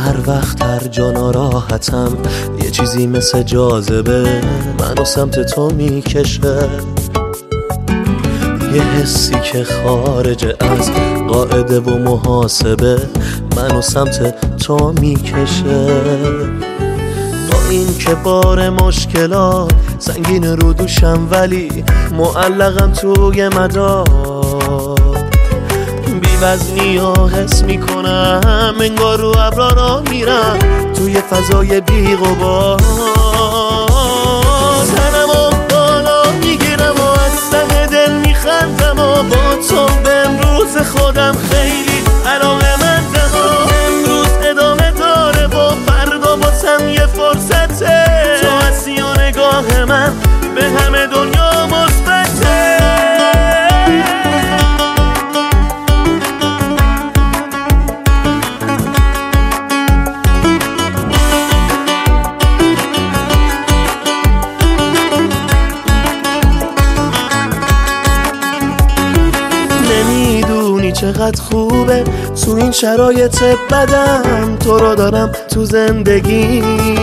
هر وقت هر جا ناراحتم یه چیزی مثل جاذبه منو سمت تو میکشه، یه حسی که خارج از قاعده و محاسبه منو سمت تو میکشه. با این که بار مشکلات سنگین رو دوشم ولی معلقم توی مدار، بی وزنی ها حس میکنم انگار رو ابرا را میرم توی فضای بی غبار. سرمو بالا میگیرم و از ته دل میخندم و با تو به امروز خودم خیلی علاقه‌مندم و امروز ادامه داره و فردا باسم یه فرصته، تو هستی و نگاه من به همه دنیا مثبته. نمیدونی چقدر خوبه تو این شرایط بدم تو رو دارم تو زندگی،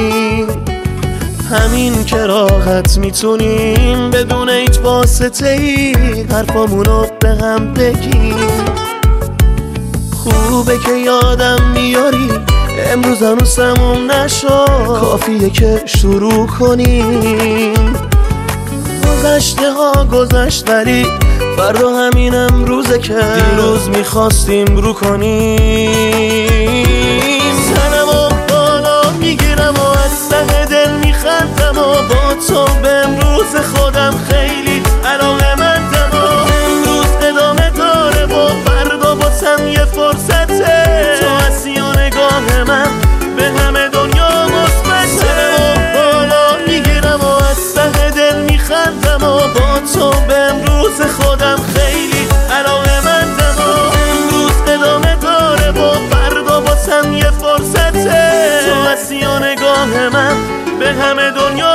همین که راحت میتونیم بدون هیچ واسطه ای حرفامونو به هم بگیم. خوبه که یادم میاری امروز هنوز تموم نشد، کافیه که شروع کنیم. گذشته ها گذشت ولی فردا همین امروزه که دیروز میخواستیم رو کنیم. سرمو بالا میگیرم و از ته دل میخندم و با تو به امروز خودم خیلی علاقه‌مندم و امروز ادامه داره و فردا باسم یه فرصته، تو هستی و نگاه من به همه دنیا مثبته. سرمو بالا میگیرم و از ته دل میخندم و با تو به امروز خودم خیلی علاقه‌مندم و امروز ادامه داره و فردا باسم یه فرصته، تو هستی و نگاه من به همه دنیا